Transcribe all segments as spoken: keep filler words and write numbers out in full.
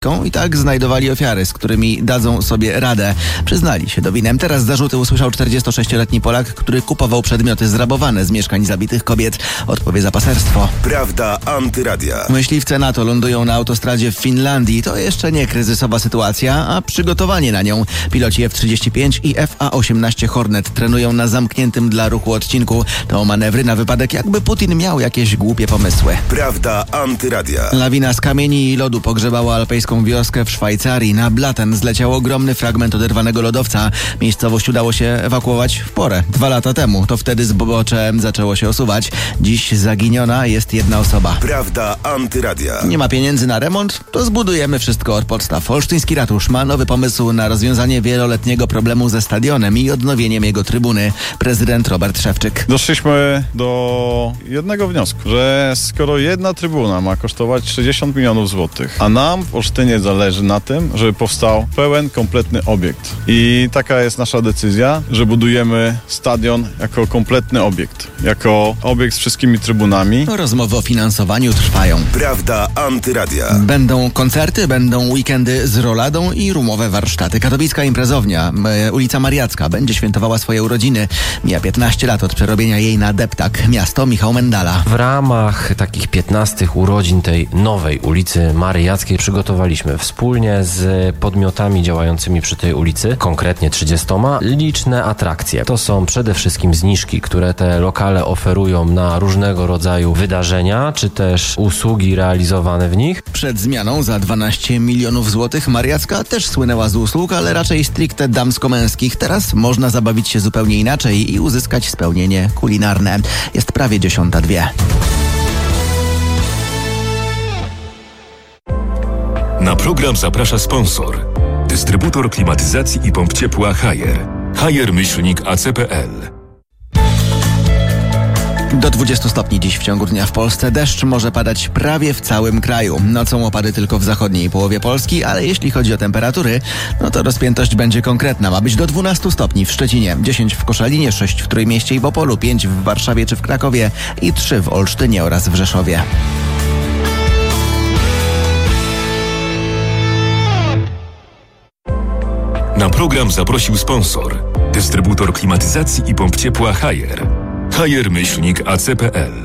I tak znajdowali ofiary, z którymi dadzą sobie radę. Przyznali się do winy. Teraz zarzuty usłyszał czterdziestosześcioletni Polak, który kupował przedmioty zrabowane z mieszkań zabitych kobiet. Odpowie za paserstwo. Prawda Antyradia. Myśliwce NATO lądują na autostradzie w Finlandii. To jeszcze nie kryzysowa sytuacja, a przygotowanie na nią. Piloci F trzydzieści pięć i F A osiemnaście Hornet trenują na zamkniętym dla ruchu odcinku. To manewry na wypadek, jakby Putin miał jakieś głupie pomysły. Prawda Antyradia. Lawina z kamieni i lodu pogrzebała alpejską wioskę w Szwajcarii. Na Blatten zleciał ogromny fragment oderwanego lodowca. Miejscowość udało się ewakuować w porę. Dwa lata temu. To wtedy zbocze zaczęło się osuwać. Dziś zaginiona jest jedna osoba. Prawda Antyradia. Nie ma pieniędzy na remont? To zbudujemy wszystko od podstaw. Olsztyński ratusz ma nowy pomysł na rozwiązanie wieloletniego problemu ze stadionem i odnowieniem jego trybuny. Prezydent Robert Szewczyk. Doszliśmy do jednego wniosku, że skoro jedna trybuna ma kosztować sześćdziesiąt milionów złotych, a nam w Olsztynie zależy na tym, żeby powstał pełen, kompletny obiekt. I taka jest nasza decyzja, że budujemy stadion jako kompletny obiekt. Jako obiekt z wszystkimi trybunami. Rozmowy o finansowaniu trwają. Prawda Antyradia. Będą koncerty, będą weekendy z roladą i rumowe warsztaty. Katowicka imprezownia, e, ulica Mariacka, będzie świętowała swoje urodziny. Mija piętnaście lat od przerobienia jej na deptak. Miasto Michał Mendala. W ramach takich piętnastych urodzin tej nowej ulicy Mariackiej przygotowaliśmy wspólnie z podmiotami działającymi przy tej ulicy, konkretnie trzydziestoma, liczne atrakcje. To są przede wszystkim zniżki, które te lokale oferują na różnego rodzaju wydarzenia, czy też usługi realizowane w nich. Przed zmianą za dwanaście milionów złotych Mariacka też słynęła z usług, ale raczej stricte damsko-męskich. Teraz można zabawić się zupełnie inaczej i uzyskać spełnienie kulinarne. Jest prawie dziesiąta dwie. Na program zaprasza sponsor. Dystrybutor klimatyzacji i pomp ciepła Haier. Haier myślnik A C P L. Do dwudziestu stopni dziś w ciągu dnia w Polsce. Deszcz może padać prawie w całym kraju. Nocą opady tylko w zachodniej połowie Polski, ale jeśli chodzi o temperatury, no to rozpiętość będzie konkretna. Ma być do dwunastu stopni w Szczecinie, dziesięć w Koszalinie, sześć w Trójmieście i w Opolu, pięć w Warszawie czy w Krakowie i trzy w Olsztynie oraz w Rzeszowie. Na program zaprosił sponsor. Dystrybutor klimatyzacji i pomp ciepła Haier. Haier myślnik A C P L.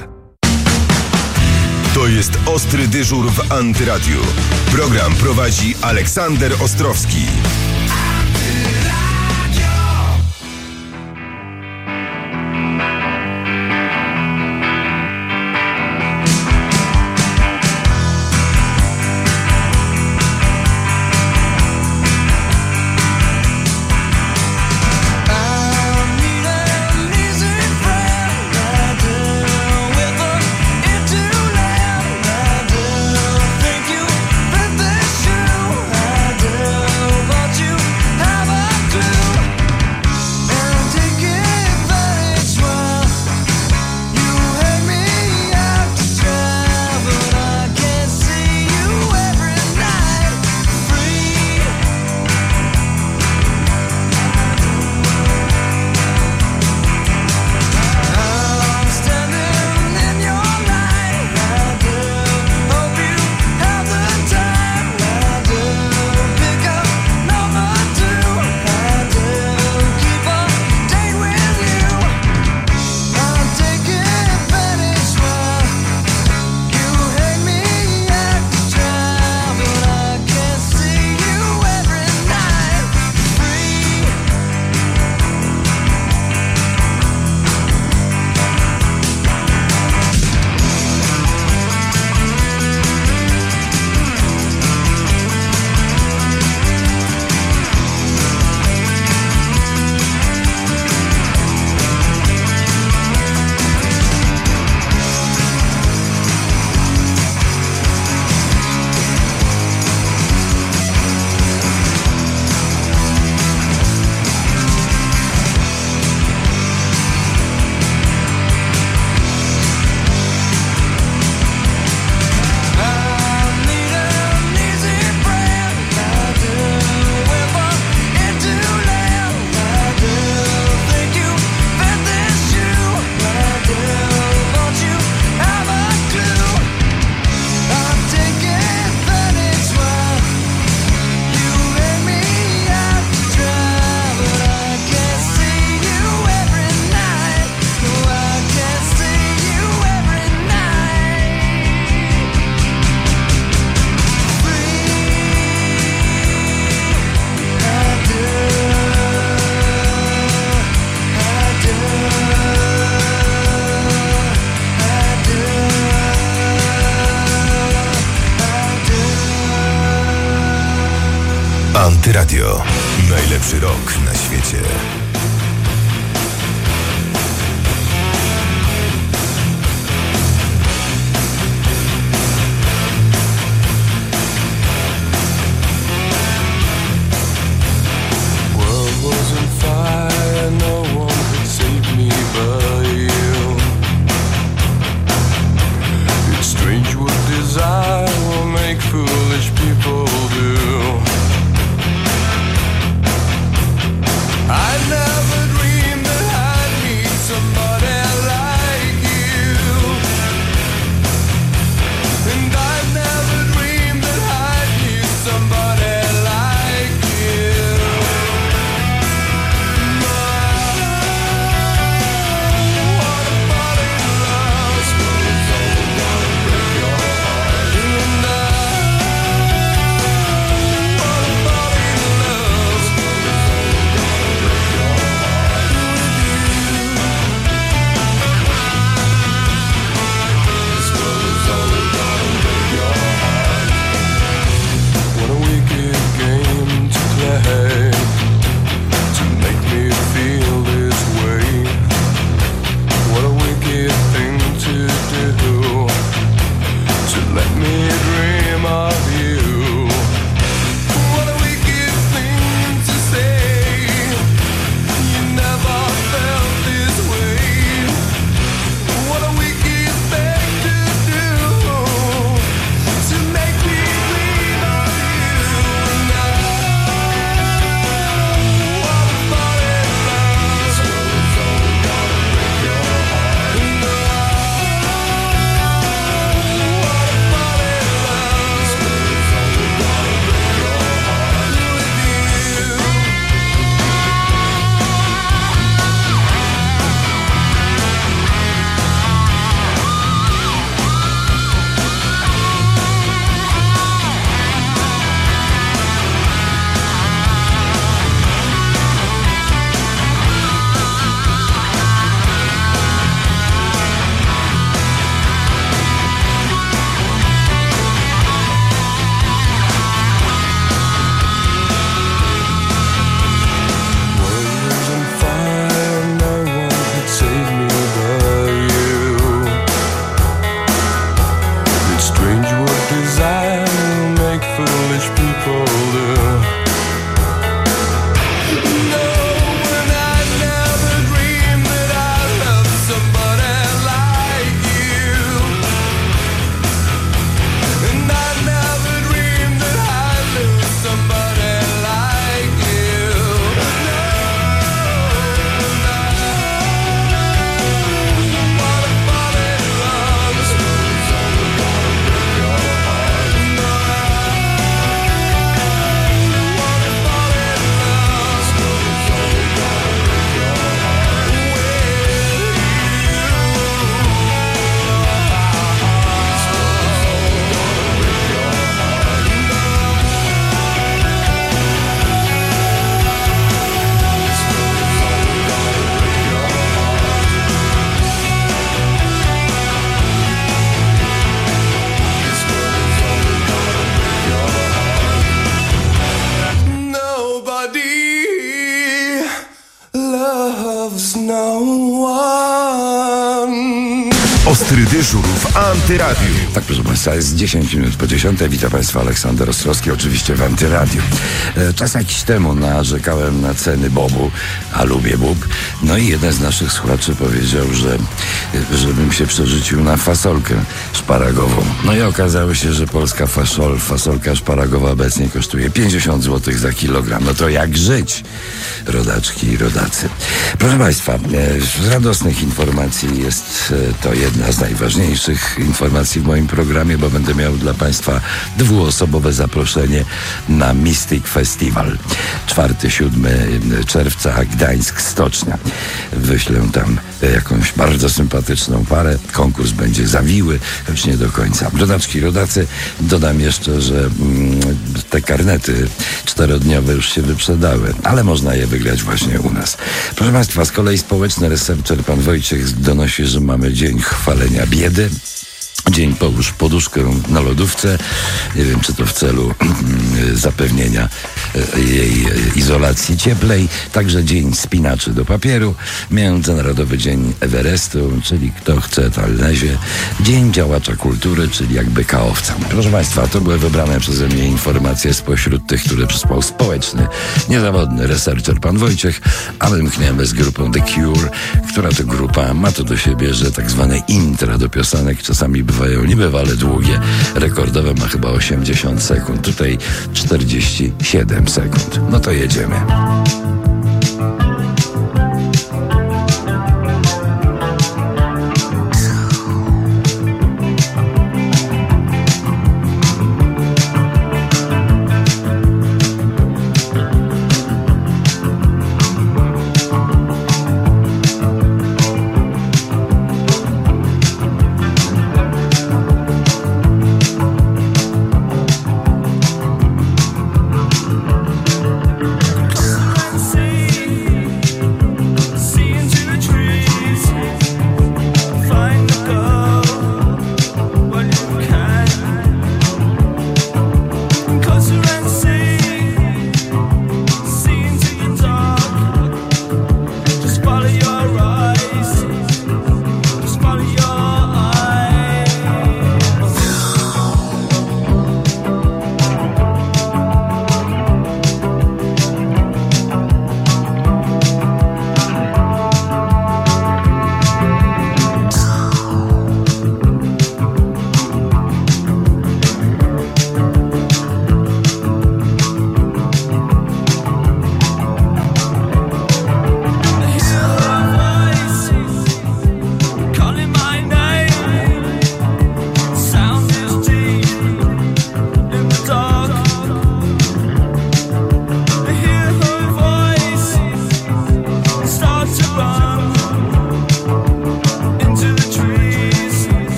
To jest Ostry Dyżur w Antyradiu. Program prowadzi Aleksander Ostrowski. Antyradio. Najlepszy rok na świecie. Ostry dyżur w Antyradiu. Tak, proszę Państwa, jest dziesięć minut po dziesiątej. Witam Państwa, Aleksander Ostrowski, oczywiście w Antyradiu. E, czas jakiś temu narzekałem na ceny bobu, a lubię bób. No i jeden z naszych słuchaczy powiedział, że żebym się przerzucił na fasolkę szparagową. No i okazało się, że polska fasol, fasolka szparagowa obecnie kosztuje pięćdziesiąt złotych za kilogram. No to jak żyć, rodaczki i rodacy? Proszę Państwa, e, z radosnych informacji jest e, to jedna z najważniejszych informacji w moim programie, bo będę miał dla Państwa dwuosobowe zaproszenie na Mystic Festival. czwartego siódmego czerwca, Gdańsk Stocznia. Wyślę tam jakąś bardzo sympatyczną parę. Konkurs będzie zawiły, choć nie do końca. Rodaczki, rodacy, dodam jeszcze, że mm, te karnety czterodniowe już się wyprzedały, ale można je wygrać właśnie u nas. Proszę Państwa, z kolei społeczny researcher pan Wojciech donosi, że mamy dzień chwalenia biedy. Dzień połóż poduszkę na lodówce. Nie wiem, czy to w celu zapewnienia jej izolacji cieplej. Także Dzień Spinaczy do papieru, Międzynarodowy Dzień Everestu, czyli kto chce, to lezie. Dzień Działacza Kultury, czyli jakby kaowca. Proszę Państwa, to były wybrane przeze mnie informacje spośród tych, które przysłał społeczny, niezawodny researcher pan Wojciech, a my mkniemy z grupą The Cure, która to grupa ma to do siebie, że tak zwane intra do piosenek czasami bywają niebywale długie. Rekordowe ma chyba osiemdziesiąt sekund, tutaj czterdzieści siedem sekund. No to jedziemy. See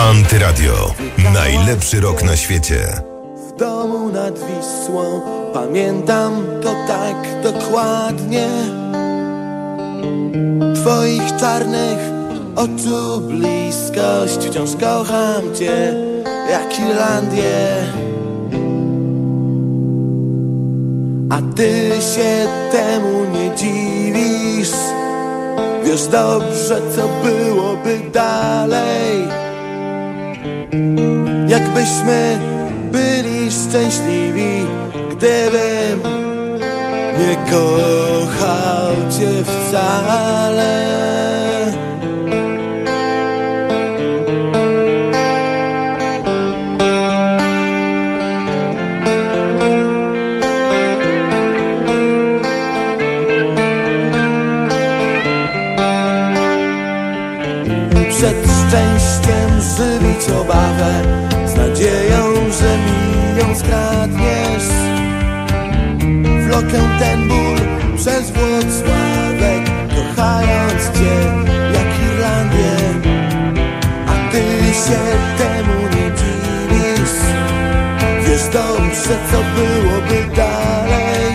Antyradio. Najlepszy rok na świecie. W domu nad Wisłą pamiętam to tak dokładnie. Twoich czarnych oczu bliskość, wciąż kocham cię jak Irlandię. A ty się temu nie dziwisz. Wiesz dobrze, co byłoby dalej, jakbyśmy byli szczęśliwi, gdybym nie kochał cię wcale. Przed szczęściem żywić obawę, z nadzieją, że mi ją skradniesz. Wlokę ten ból przez Włocławek, kochając cię jak Irlandię. A ty się temu nie dziwisz. Wiesz dobrze, co byłoby dalej,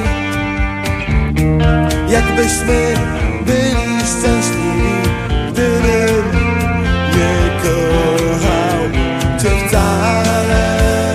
jakbyśmy byli szczęśliwi, gdybym nie kochał cię wcale.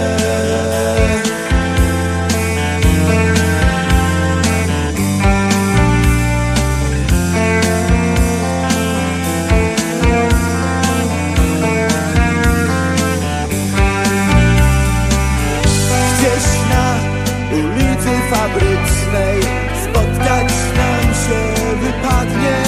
Gdzieś na ulicy Fabrycznej spotkać nam się wypadnie,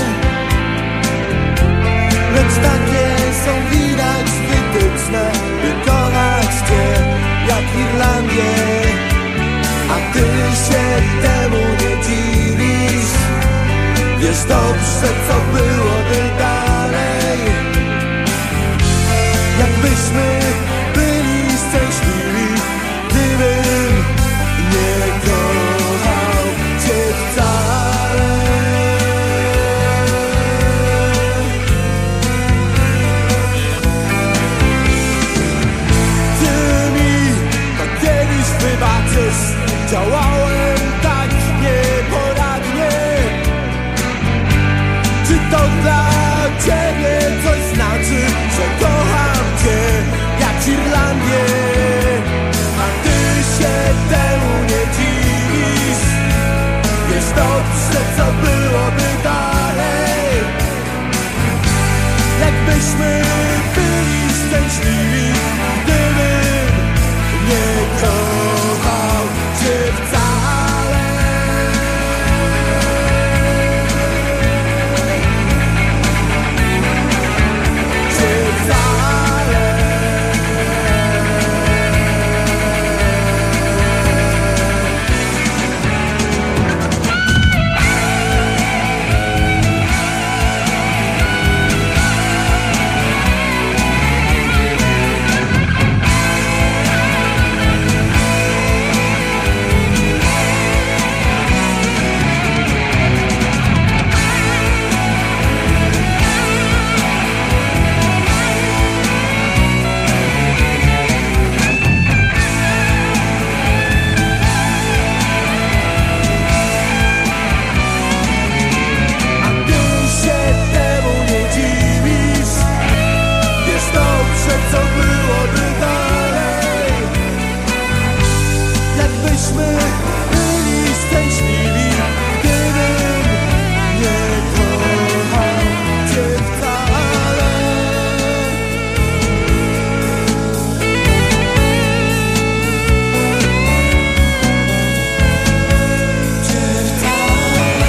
lecz takie są widać wytyczne, by kochać cię jak Irlandię. A ty się temu nie dziwisz. Wiesz dobrze, co byłoby dalej, jakbyśmy byli szczęśliwi, gdybym nie kochał cię wcale. Wybaczysz, działałem tak nieporadnie. Czy to dla ciebie coś znaczy, że kocham cię jak Irlandię? A ty się temu nie dziwisz. Wiesz dobrze, co byłoby dalej, jakbyśmy byli szczęśliwi, gdybym nie kochał cię wcale. Cię wcale. Co byłoby dalej, jakbyśmy byli szczęśliwi, gdybym nie kochał cię wcale. Cię wcale.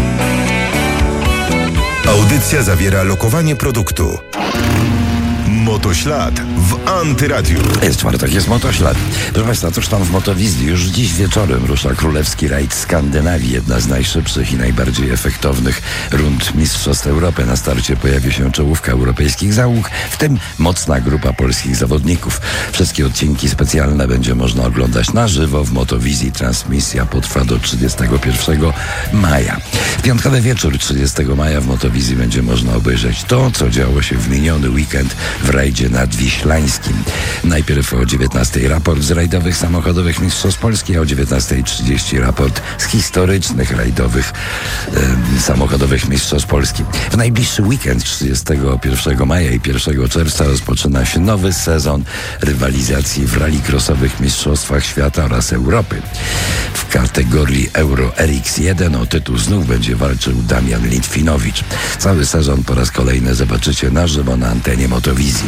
Audycja zawiera lokowanie produktu. Motoślad w Antyradiu. Jest czwartek, jest Motoślad. Proszę Państwa, cóż tam w Motowizji? Już dziś wieczorem rusza królewski rajd Skandynawii, jedna z najszybszych i najbardziej efektownych rund Mistrzostw Europy. Na starcie pojawi się czołówka europejskich załóg, w tym mocna grupa polskich zawodników. Wszystkie odcinki specjalne będzie można oglądać na żywo w Motowizji. Transmisja potrwa do trzydziestego pierwszego maja. W piątkowy wieczór trzydziestego maja w Motowizji będzie można obejrzeć to, co działo się w miniony weekend w rajdzie nadwiślańskim. Najpierw o dziewiętnastej raport z rajdowych samochodowych Mistrzostw Polski, a o dziewiętnastej trzydzieści raport z historycznych rajdowych e, samochodowych Mistrzostw Polski. W najbliższy weekend trzydziestego pierwszego maja i pierwszego czerwca rozpoczyna się nowy sezon rywalizacji w rallycrossowych Mistrzostwach Świata oraz Europy. W kategorii Euro R X jeden o tytuł znów będzie walczył Damian Litwinowicz. Cały sezon po raz kolejny zobaczycie na żywo na antenie Motowizji.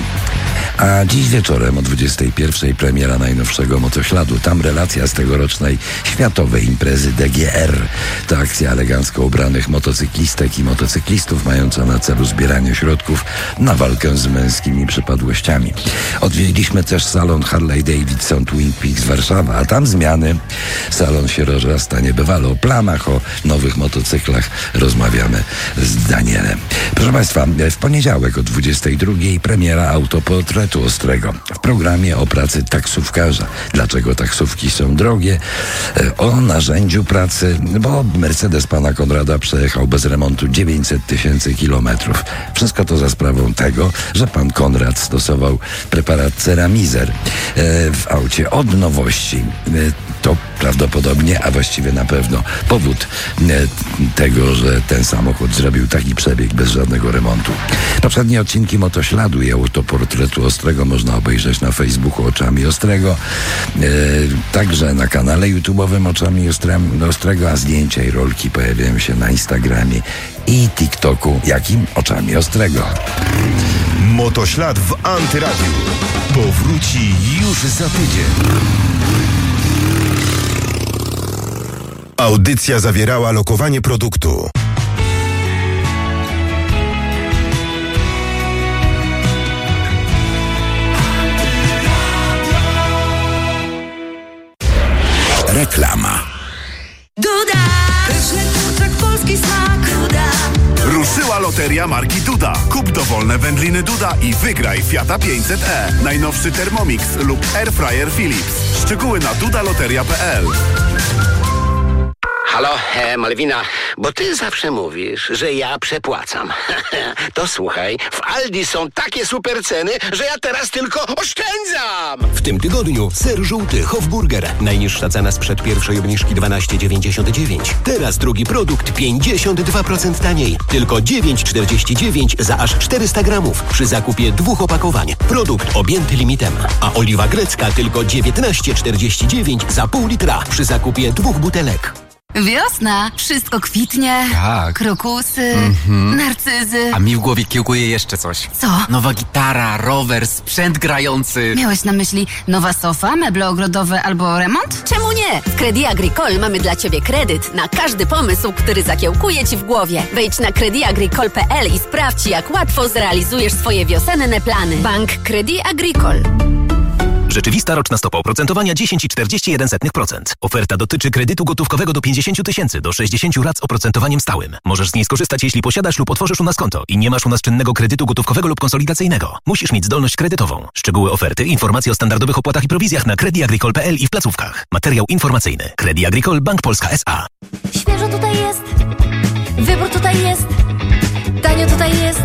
A dziś wieczorem o dwudziestej pierwszej premiera najnowszego Motośladu. Tam relacja z tegorocznej światowej imprezy D G R. To akcja elegancko ubranych motocyklistek i motocyklistów mająca na celu zbieranie środków na walkę z męskimi przypadłościami. Odwiedziliśmy też salon Harley Davidson Twin Peaks Warszawa, a tam zmiany. Salon się rozrasta niebywale. O planach, o nowych motocyklach rozmawiamy z Danielem. Proszę Państwa, w poniedziałek o dwudziestej drugiej premiera autoportretu Ostrego. W programie o pracy taksówkarza. Dlaczego taksówki są drogie? O narzędziu pracy, bo Mercedes pana Konrada przejechał bez remontu dziewięćset tysięcy kilometrów. Wszystko to za sprawą tego, że pan Konrad stosował preparat Ceramizer w aucie. Od nowości to prawdopodobnie, a właściwie na pewno powód tego, że ten samochód zrobił taki przebieg bez żadnego remontu. Poprzednie odcinki Motośladu i autoportretu Ostrego można obejrzeć na Facebooku Oczami Ostrego, e, także na kanale YouTube'owym Oczami Ostrego, a zdjęcia i rolki pojawiają się na Instagramie i TikToku. Jakim? Oczami Ostrego. Motoślad w Antyradiu powróci już za tydzień. Audycja zawierała lokowanie produktu. Reklama. Duda! Pyszny kurczak, polski smak. Duda! Ruszyła loteria marki Duda. Kup dowolne wędliny Duda i wygraj Fiata pięćset e. Najnowszy Thermomix lub Airfryer Philips. Szczegóły na dudaloteria kropka p l. Halo, e, Malwina, bo ty zawsze mówisz, że ja przepłacam. To słuchaj, w Aldi są takie super ceny, że ja teraz tylko oszczędzam! W tym tygodniu ser żółty Hofburger. Najniższa cena sprzed pierwszej obniżki dwanaście dziewięćdziesiąt dziewięć. Teraz drugi produkt pięćdziesiąt dwa procent taniej. Tylko dziewięć czterdzieści dziewięć za aż czterysta gramów przy zakupie dwóch opakowań. Produkt objęty limitem. A oliwa grecka tylko dziewiętnaście czterdzieści dziewięć za pół litra przy zakupie dwóch butelek. Wiosna, wszystko kwitnie. Tak. Krokusy, Mhm. narcyzy. A mi w głowie kiełkuje jeszcze coś. Co? Nowa gitara, rower, sprzęt grający. Miałeś na myśli nowa sofa, meble ogrodowe albo remont? Czemu nie? W Credit Agricole mamy dla Ciebie kredyt na każdy pomysł, który zakiełkuje Ci w głowie. Wejdź na credit agricole kropka p l i sprawdź, jak łatwo zrealizujesz swoje wiosenne plany. Bank Credit Agricole. Rzeczywista roczna stopa oprocentowania dziesięć i czterdzieści jeden procent. Oferta dotyczy kredytu gotówkowego do pięćdziesiąt tysięcy do sześćdziesiąt rat z oprocentowaniem stałym. Możesz z niej skorzystać, jeśli posiadasz lub otworzysz u nas konto i nie masz u nas czynnego kredytu gotówkowego lub konsolidacyjnego. Musisz mieć zdolność kredytową. Szczegóły oferty, informacje o standardowych opłatach i prowizjach na credit agricole kropka p l i w placówkach. Materiał informacyjny. Credit Agricole Bank Polska S A. Świeżo tutaj jest. Wybór tutaj jest. Tanio tutaj jest.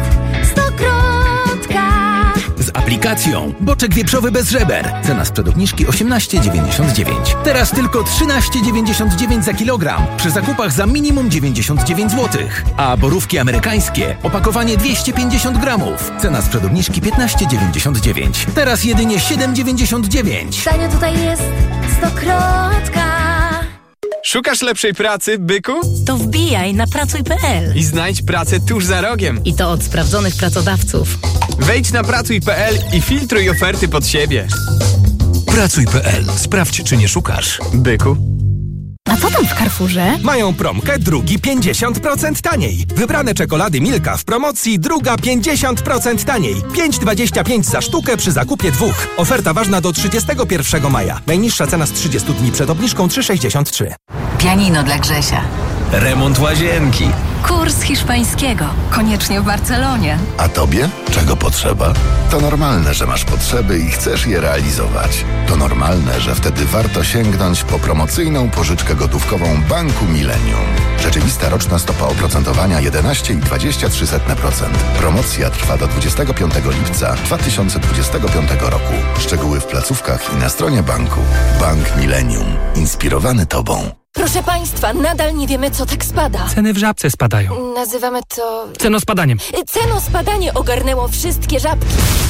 Stokrotka. Z aplikacją Boczek wieprzowy bez żeber. Cena sprzed obniżki osiemnaście dziewięćdziesiąt dziewięć. Teraz tylko trzynaście dziewięćdziesiąt dziewięć za kilogram. Przy zakupach za minimum dziewięćdziesiąt dziewięć złotych. A borówki amerykańskie. Opakowanie dwieście pięćdziesiąt gramów. Cena sprzed obniżki piętnaście dziewięćdziesiąt dziewięć. Teraz jedynie siedem dziewięćdziesiąt dziewięć. Tanio tutaj jest. Stokrotka. Szukasz lepszej pracy, byku? To wbijaj na pracuj kropka p l I znajdź pracę tuż za rogiem. I to od sprawdzonych pracodawców. Wejdź na pracuj kropka p l i filtruj oferty pod siebie. pracuj kropka p l. Sprawdź, czy nie szukasz. Byku. A co tam w Carrefourze? Mają promkę, drugi pięćdziesiąt procent taniej. Wybrane czekolady Milka w promocji, druga pięćdziesiąt procent taniej. pięć dwadzieścia pięć za sztukę przy zakupie dwóch. Oferta ważna do trzydziestego pierwszego maja. Najniższa cena z trzydziestu dni przed obniżką trzy sześćdziesiąt trzy. Pianino dla Grzesia. Remont łazienki. Kurs hiszpańskiego. Koniecznie w Barcelonie. A tobie? Czego potrzeba? To normalne, że masz potrzeby i chcesz je realizować. To normalne, że wtedy warto sięgnąć po promocyjną pożyczkę gotówkową Banku Millennium. Rzeczywista roczna stopa oprocentowania jedenaście i dwadzieścia trzy procent. Promocja trwa do dwudziestego piątego lipca dwa tysiące dwudziestego piątego roku. Szczegóły w placówkach i na stronie banku. Bank Millennium. Inspirowany tobą. Proszę Państwa, nadal nie wiemy, co tak spada. Ceny w Żabce spadają. Nazywamy to... Cenospadaniem. Cenospadanie ogarnęło wszystkie żabki.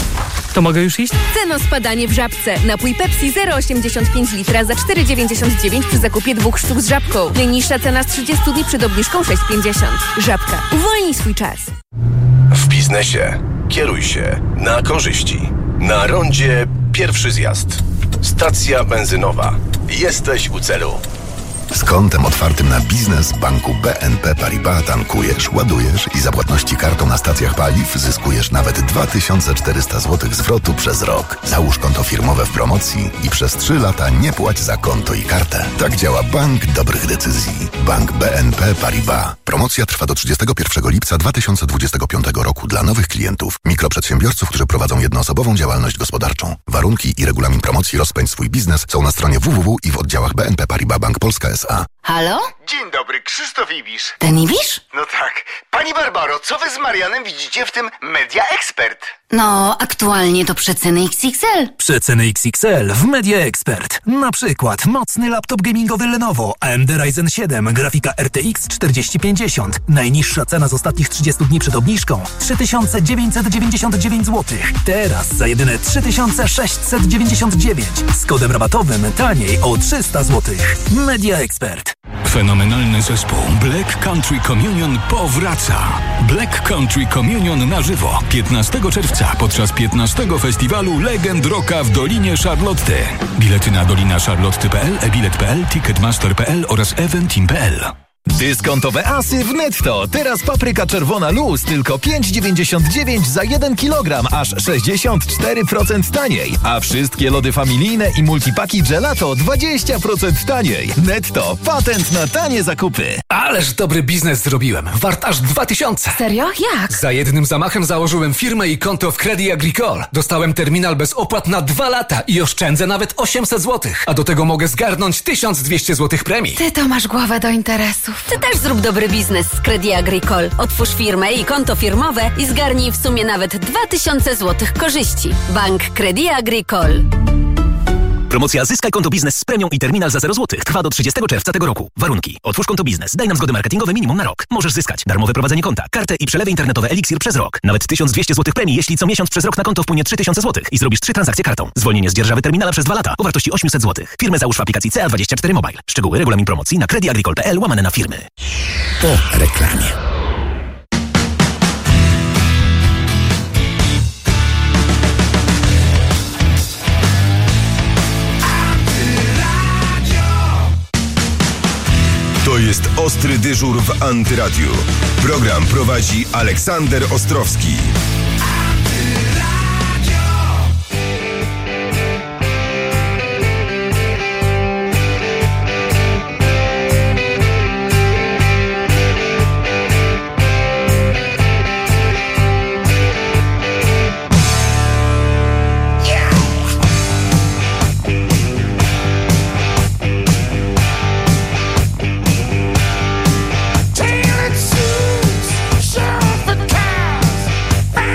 To mogę już iść? Cenospadanie w Żabce. Napój Pepsi zero przecinek osiemdziesiąt pięć litra za cztery dziewięćdziesiąt dziewięć przy zakupie dwóch sztuk z Żabką. Najniższa cena z trzydziestu dni przed obniżką sześć pięćdziesiąt. Żabka. Uwolnij swój czas. W biznesie kieruj się na korzyści. Na rondzie pierwszy zjazd. Stacja benzynowa. Jesteś u celu. Z kontem otwartym na biznes Banku B N P Paribas tankujesz, ładujesz i za płatności kartą na stacjach paliw zyskujesz nawet dwa tysiące czterysta złotych zwrotu przez rok. Załóż konto firmowe w promocji i przez trzy lata nie płać za konto i kartę. Tak działa Bank Dobrych Decyzji. Bank B N P Paribas. Promocja trwa do trzydziestego pierwszego lipca dwa tysiące dwudziestego piątego roku dla nowych klientów, mikroprzedsiębiorców, którzy prowadzą jednoosobową działalność gospodarczą. Warunki i regulamin promocji Rozpędź swój biznes są na stronie w w w i w oddziałach B N P Paribas Bank Polska S A. Halo? Dzień dobry, Krzysztof Ibisz. Ten Ibisz? No tak. Pani Barbaro, co wy z Marianem widzicie w tym Media Expert? No, aktualnie to przeceny X X L. Przeceny X X L w Media Expert. Na przykład mocny laptop gamingowy Lenovo A M D Ryzen siedem, grafika R T X czterdzieści pięćdziesiąt. Najniższa cena z ostatnich trzydziestu dni przed obniżką trzy tysiące dziewięćset dziewięćdziesiąt dziewięć złotych. Teraz za jedyne trzy tysiące sześćset dziewięćdziesiąt dziewięć. Z kodem rabatowym taniej o trzysta złotych. Media Expert. Fenomenalny zespół Black Country Communion powraca. Black Country Communion na żywo piętnastego czerwca podczas piętnastego festiwalu Legend Rocka w Dolinie Charlotty. Bilety na dolina charlotty kropka p l, e-bilet kropka p l, ticketmaster kropka p l oraz eventim kropka p l. Dyskontowe asy w Netto. Teraz papryka czerwona luz tylko pięć dziewięćdziesiąt dziewięć za jeden kilogram, aż sześćdziesiąt cztery procent taniej. A wszystkie lody familijne i multipaki gelato dwadzieścia procent taniej. Netto. Patent na tanie zakupy. Ależ dobry biznes zrobiłem. Wart aż dwa tysiące. Serio? Jak? Za jednym zamachem założyłem firmę i konto w Credit Agricole. Dostałem terminal bez opłat na dwa lata i oszczędzę nawet osiemset złotych. A do tego mogę zgarnąć tysiąc dwieście złotych premii. Ty to masz głowę do interesów. Ty też zrób dobry biznes z Credit Agricole. Otwórz firmę i konto firmowe i zgarnij w sumie nawet dwa tysiące złotych korzyści. Bank Credit Agricole. Promocja Zyskaj konto biznes z premią i terminal za zero złotych trwa do trzydziestego czerwca tego roku. Warunki. Otwórz konto biznes. Daj nam zgody marketingowe minimum na rok. Możesz zyskać darmowe prowadzenie konta, kartę i przelewy internetowe Elixir przez rok. Nawet tysiąc dwieście złotych premii, jeśli co miesiąc przez rok na konto wpłynie trzy tysiące złotych i zrobisz trzy transakcje kartą. Zwolnienie z dzierżawy terminala przez dwa lata o wartości osiemset złotych. Firmę załóż w aplikacji C A dwadzieścia cztery Mobile. Szczegóły, regulamin promocji na crediagricole kropka p l łamane na firmy. Po reklamie. To jest Ostry Dyżur w Antyradiu. Program prowadzi Aleksander Ostrowski. Tailored suits, surfer cars,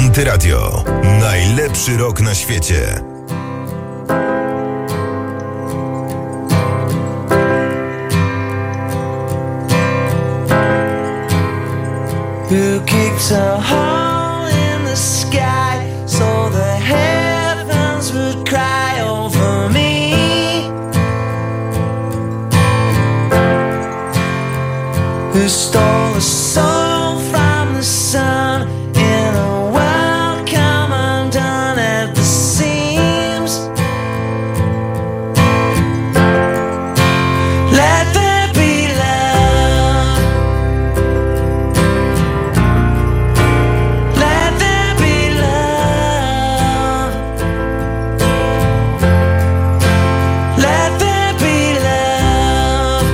Antyradio. Najlepszy rok na świecie. Who kicked a hole in the sky so the heavens would cry over me? Who stole a soul from the sun in a world come undone at the seams? Let there be love. Let there be love. Let there be love.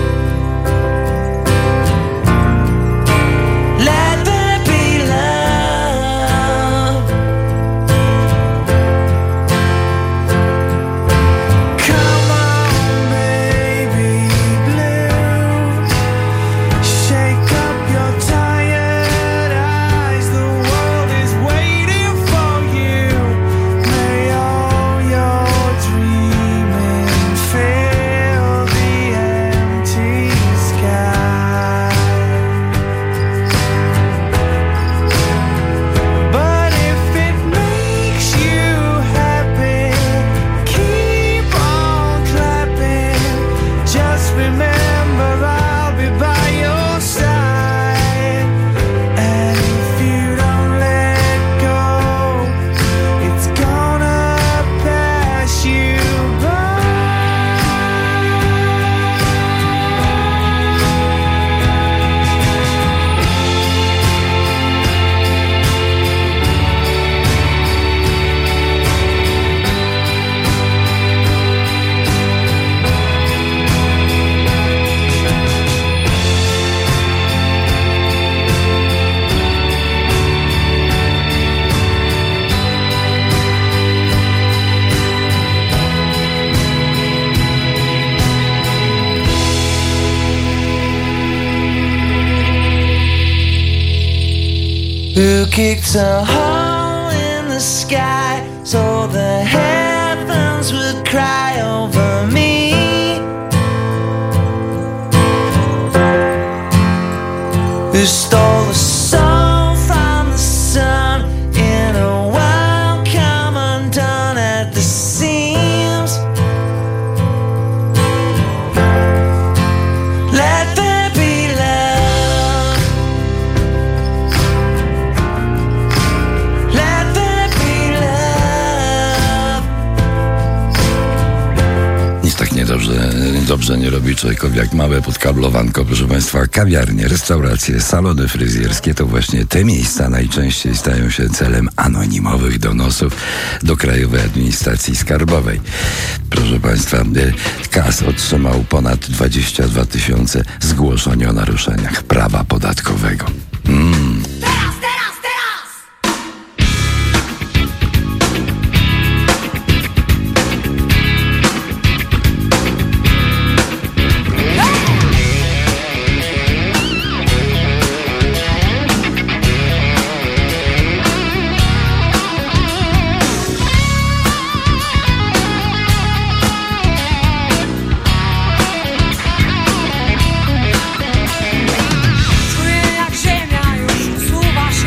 Let there be love. Come on, baby blue. Shake up your tired eyes. The world is waiting for you. May all your dreaming fill the empty sky. But if it makes you happy, keep on clapping. Just remember I'll be by your side. And if you don't let go, it's gonna pass you by. Who kicked a hole in the sky so the heavens would cry over me? Who stole the soul from the sun in a world come undone at the seams? Let there be love. Let there be love. Nic tak niedobrze, dobrze nie robi człowiekowi jak małe podkablowanko, proszę Państwa. Kawiarnie, restauracje, salony fryzjerskie to właśnie te miejsca najczęściej stają się celem anonimowych donosów do Krajowej Administracji Skarbowej. Proszę Państwa, K A S otrzymał ponad dwadzieścia dwa tysiące zgłoszeń o naruszeniach prawa podatkowego. Mm. Czuję jak ziemia już usuwa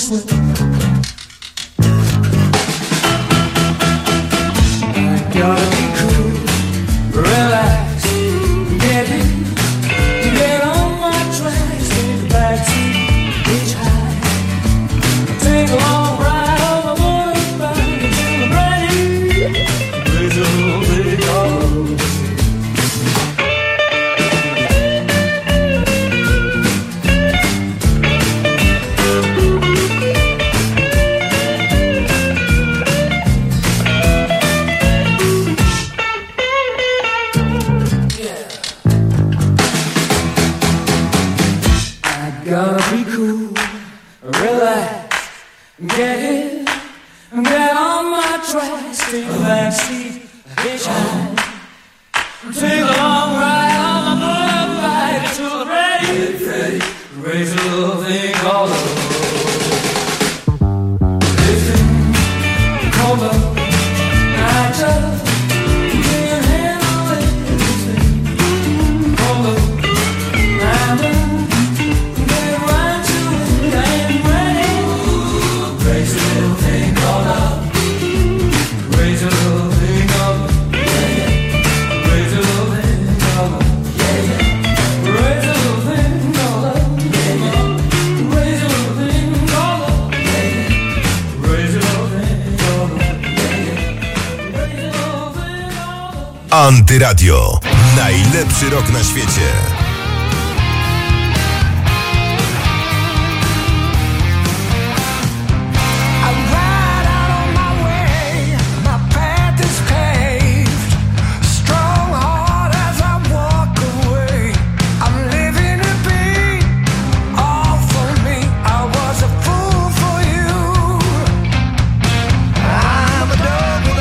Antyradio. Najlepszy rok na świecie.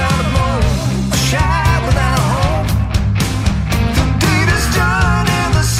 Shine without a hope. The deed is done and the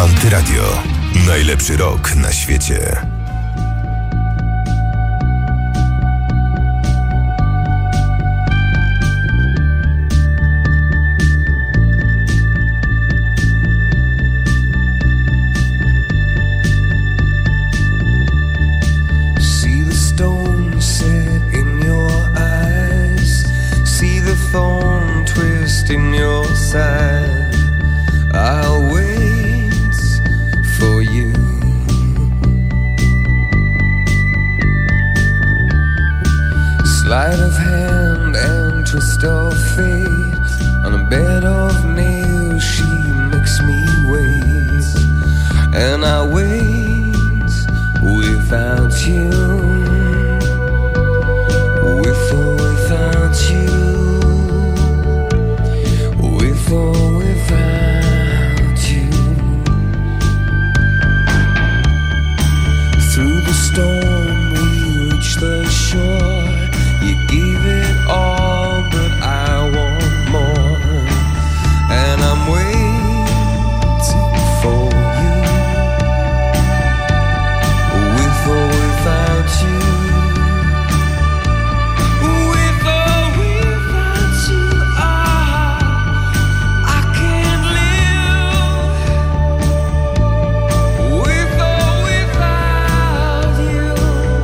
Antyradio. Najlepszy rok na świecie. See the stone set in your eyes. See the thorn twist in your side. I'll wait for you. Sleight of hand and twist of fate. On a bed of nails she makes me wait. And I wait without you. With or without you. With or without you. Through the storm we reach the shore. You gave it all, but I want more. And I'm waiting for you. With or without you. With or without you, ah, I can't live. With or without you.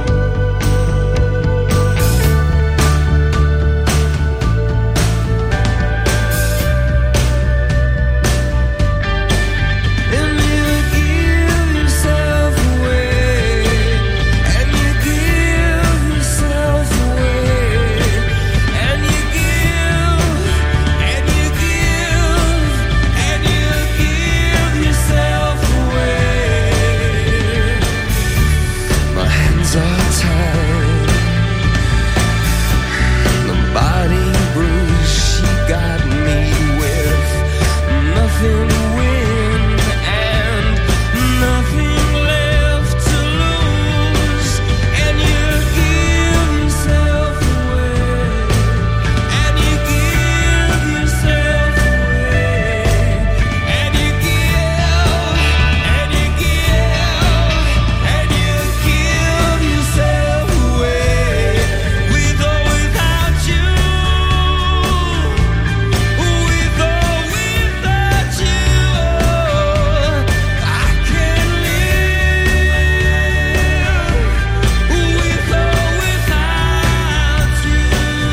And you give yourself away. And you give yourself away. And you give, and you give, and you give yourself away. My hands are tied. The body bruise she got me with. Nothing to win and nothing left to lose. And you give yourself away. And you give yourself away. And you give, and you give, and you give yourself away. With or without you. With or without you. I can't live. With or without you.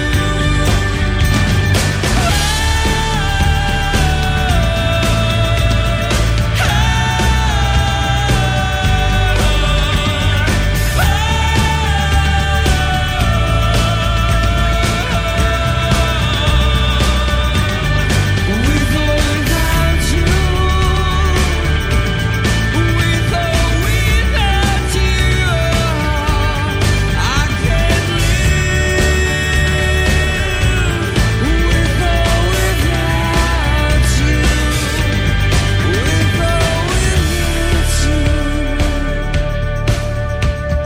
With or without you. With or without you. I can't live. With or without you. With or without you.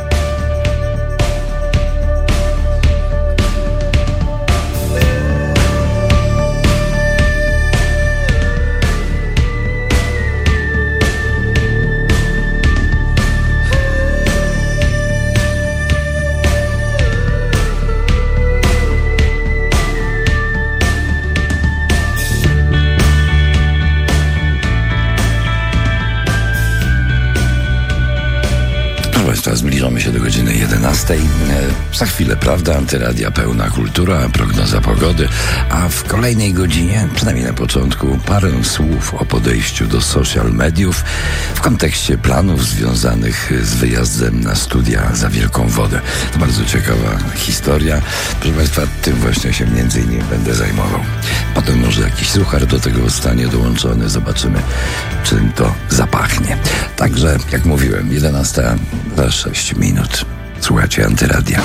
Proszę Państwa, zbliżamy się do godziny jedenastej. E, Za chwilę, prawda, Antyradia, pełna kultura, prognoza pogody, a w kolejnej godzinie, przynajmniej na początku, parę słów o podejściu do social mediów w kontekście planów związanych z wyjazdem na studia za wielką wodę. To bardzo ciekawa historia. Proszę Państwa, tym właśnie się między innymi będę zajmował. Potem może jakiś suchar do tego zostanie dołączony. Zobaczymy, czym to zapachnie. Także, jak mówiłem, jedenasta za sześć minut. Słuchajcie Antyradia.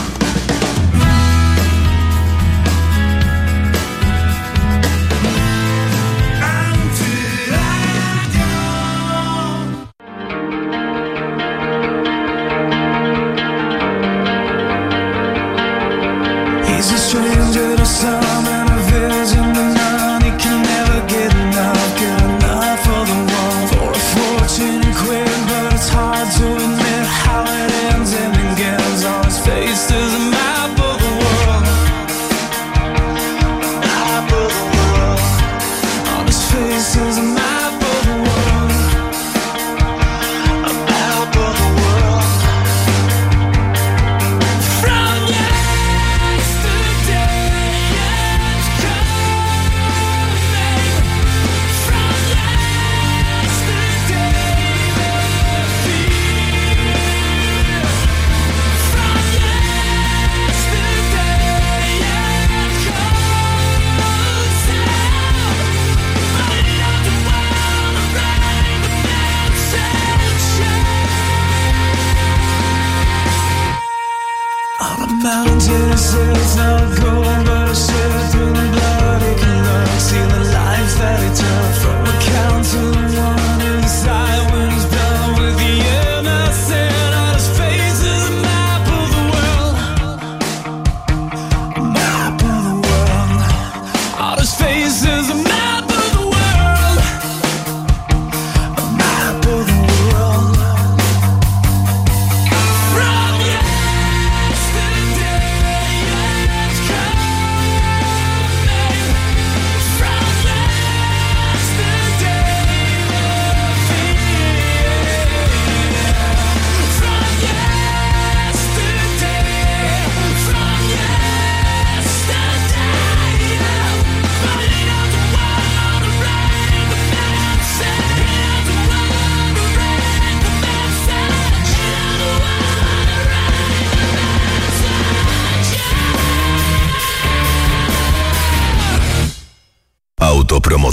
He's a stranger to some and a vision to none. He can never get enough, get enough of the one. For a fortune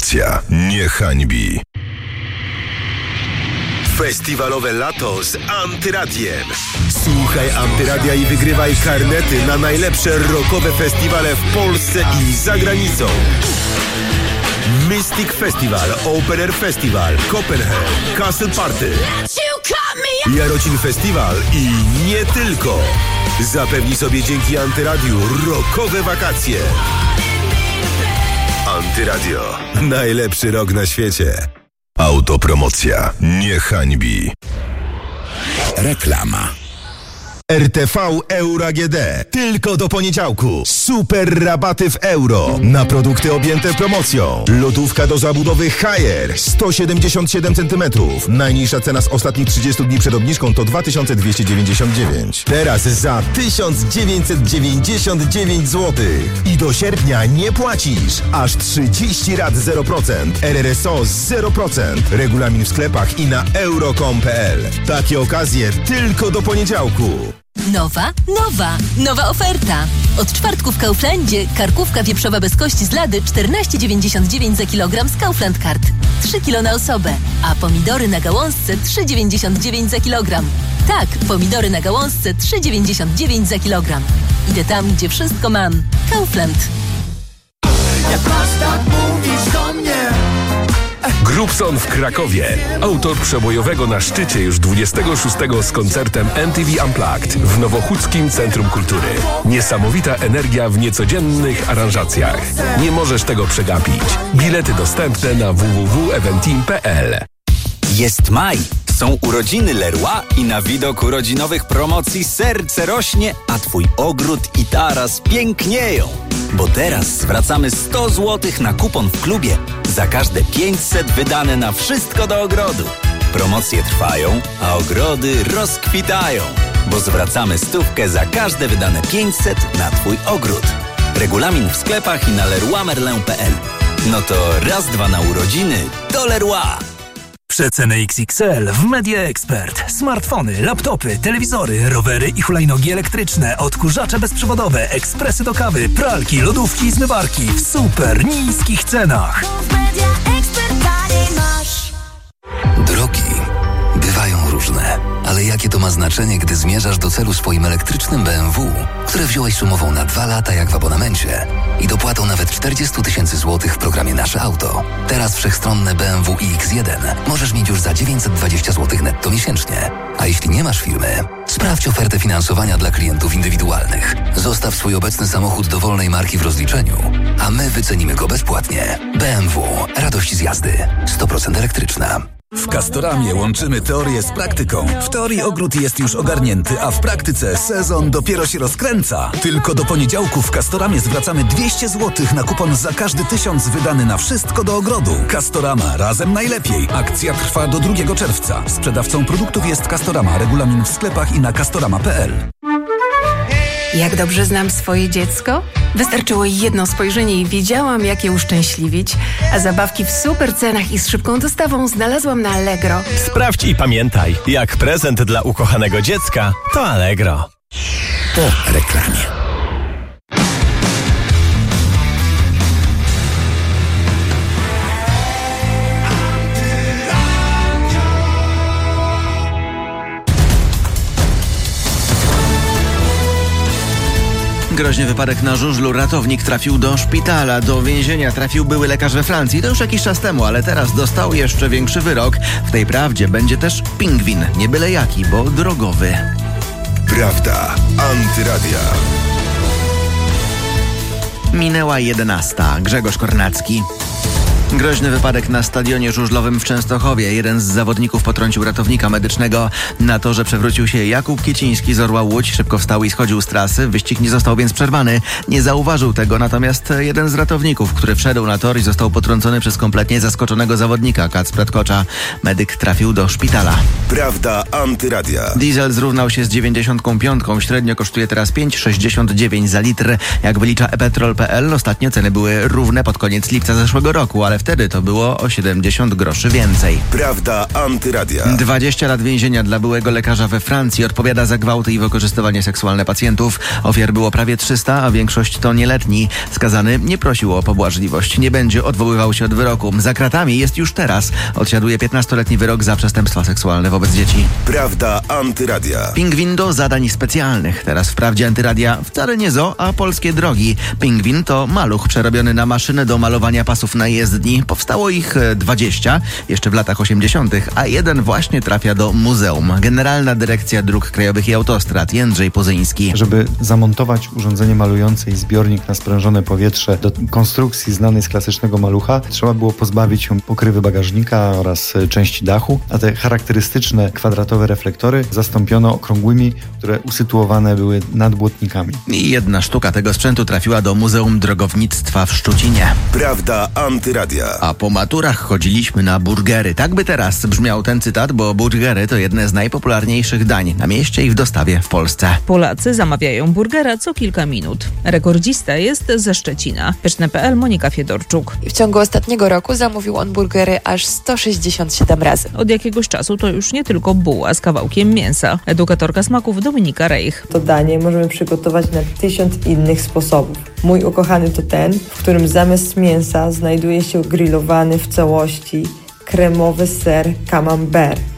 Autopromocja nie hańbi. Festiwalowe lato z Antyradiem. Słuchaj Antyradia i wygrywaj karnety na najlepsze rockowe festiwale w Polsce i za granicą. Mystic Festival, Open Air Festival, Copenhagen, Castle Party, Jarocin Festival i nie tylko. Zapewnij sobie dzięki Antyradiu rockowe wakacje. Antyradio. Najlepszy rok na świecie. Autopromocja nie hańbi. Reklama. R T V Euro A G D. Tylko do poniedziałku. Super rabaty w euro. Na produkty objęte promocją. Lodówka do zabudowy Haier. sto siedemdziesiąt siedem centymetrów. Najniższa cena z ostatnich trzydziestu dni przed obniżką to dwa tysiące dwieście dziewięćdziesiąt dziewięć. Teraz za tysiąc dziewięćset dziewięćdziesiąt dziewięć złotych. I do sierpnia nie płacisz. Aż trzydzieści rat zero procent. R R S O zero procent. Regulamin w sklepach i na euro kropka com kropka p l. Takie okazje tylko do poniedziałku. Nowa, nowa, nowa oferta. Od czwartku w Kauflandzie karkówka wieprzowa bez kości z lady czternaście dziewięćdziesiąt dziewięć za kilogram z Kaufland Card. trzy kilo na osobę. A pomidory na gałązce trzy dziewięćdziesiąt dziewięć za kilogram. Tak, pomidory na gałązce trzy dziewięćdziesiąt dziewięć za kilogram. Idę tam, gdzie wszystko mam. Kaufland. Jak masz tak mówisz do mnie. Grubson w Krakowie. Autor przebojowego na szczycie już dwudziestego szóstego z koncertem M T V Unplugged w Nowochódzkim Centrum Kultury. Niesamowita energia w niecodziennych aranżacjach. Nie możesz tego przegapić. Bilety dostępne na w w w kropka eventim kropka p l. Jest maj, są urodziny Leroy i na widok urodzinowych promocji serce rośnie, a twój ogród i taras pięknieją. Bo teraz zwracamy sto złotych na kupon w klubie za każde pięćset wydane na wszystko do ogrodu. Promocje trwają, a ogrody rozkwitają. Bo zwracamy stówkę za każde wydane pięćset na twój ogród. Regulamin w sklepach i na leroy merlin kropka p l. No to raz, dwa na urodziny do Leroy. Przeceny X X L w Media Expert. Smartfony, laptopy, telewizory, rowery i hulajnogi elektryczne, odkurzacze bezprzewodowe, ekspresy do kawy, pralki, lodówki i zmywarki w super niskich cenach. Drogi bywają różne, ale jakie to ma znaczenie, gdy zmierzasz do celu swoim elektrycznym B M W, które wziąłeś sumową na dwa lata jak w abonamencie i dopłatą nawet czterdzieści tysięcy złotych w programie Nasze Auto. Teraz wszechstronne B M W i X jeden możesz mieć już za dziewięćset dwadzieścia złotych netto miesięcznie. A jeśli nie masz firmy, sprawdź ofertę finansowania dla klientów indywidualnych. Zostaw swój obecny samochód dowolnej marki w rozliczeniu, a my wycenimy go bezpłatnie. B M W. Radość z jazdy. sto procent elektryczna. W Castoramie łączymy teorię z praktyką. W teorii ogród jest już ogarnięty, a w praktyce sezon dopiero się rozkręca. Tylko do poniedziałku w Castoramie zwracamy dwieście złotych na kupon za każdy tysiąc wydany na wszystko do ogrodu. Castorama. Razem najlepiej. Akcja trwa do drugiego czerwca. Sprzedawcą produktów jest Castorama. Regulamin w sklepach i na castorama kropka p l. Jak dobrze znam swoje dziecko? Wystarczyło jedno spojrzenie i wiedziałam, jak je uszczęśliwić, a zabawki w super cenach i z szybką dostawą znalazłam na Allegro. Sprawdź i pamiętaj, jak prezent dla ukochanego dziecka to Allegro. Po reklamie. Groźny wypadek na żużlu. Ratownik trafił do szpitala. Do więzienia trafił były lekarz we Francji. To już jakiś czas temu, ale teraz dostał jeszcze większy wyrok. W tej prawdzie będzie też pingwin. Nie byle jaki, bo drogowy. Prawda. Antyradia. Minęła jedenasta. Grzegorz Kornacki. Groźny wypadek na stadionie żużlowym w Częstochowie. Jeden z zawodników potrącił ratownika medycznego. Na torze przewrócił się Jakub Kieciński z Orła Łódź. Szybko wstał i schodził z trasy. Wyścig nie został więc przerwany. Nie zauważył tego natomiast jeden z ratowników, który wszedł na tor i został potrącony przez kompletnie zaskoczonego zawodnika Kacpra Tkocza. Medyk trafił do szpitala. Prawda Antyradia. Diesel zrównał się z dziewięćdziesiątką piątką. Średnio kosztuje teraz pięć sześćdziesiąt dziewięć za litr. Jak wylicza e petrol kropka p l, ostatnio ceny były równe pod koniec lipca zeszłego roku, ale wtedy to było o siedemdziesiąt groszy więcej. Prawda antyradia. dwadzieścia lat więzienia dla byłego lekarza we Francji. Odpowiada za gwałty i wykorzystywanie seksualne pacjentów. Ofiar było prawie trzysta, a większość to nieletni. Skazany nie prosił o pobłażliwość. Nie będzie odwoływał się od wyroku. Za kratami jest już teraz. Odsiaduje piętnastoletni wyrok za przestępstwa seksualne wobec dzieci. Prawda antyradia. Pingwin do zadań specjalnych. Teraz w Prawdzie Antyradia wcale nie zoo, a polskie drogi. Pingwin to maluch przerobiony na maszynę do malowania pasów na jezdni. Powstało ich dwadzieścia jeszcze w latach osiemdziesiątych, a jeden właśnie trafia do muzeum. Generalna Dyrekcja Dróg Krajowych i Autostrad Jędrzej Pozyński. Żeby zamontować urządzenie malujące i zbiornik na sprężone powietrze do konstrukcji znanej z klasycznego malucha, trzeba było pozbawić się pokrywy bagażnika oraz części dachu, a te charakterystyczne kwadratowe reflektory zastąpiono okrągłymi, które usytuowane były nad błotnikami. I jedna sztuka tego sprzętu trafiła do Muzeum Drogownictwa w Szczucinie. Prawda antyradia. A po maturach chodziliśmy na burgery. Tak by teraz brzmiał ten cytat, bo burgery to jedne z najpopularniejszych dań na mieście i w dostawie w Polsce. Polacy zamawiają burgera co kilka minut. Rekordzista jest ze Szczecina. Pyszne kropka pe el Monika Fiedorczuk. W ciągu ostatniego roku zamówił on burgery aż sto sześćdziesiąt siedem razy. Od jakiegoś czasu to już nie tylko buła z kawałkiem mięsa. Edukatorka smaków Dominika Rejch. To danie możemy przygotować na tysiąc innych sposobów. Mój ukochany to ten, w którym zamiast mięsa znajduje się grillowany w całości kremowy ser camembert.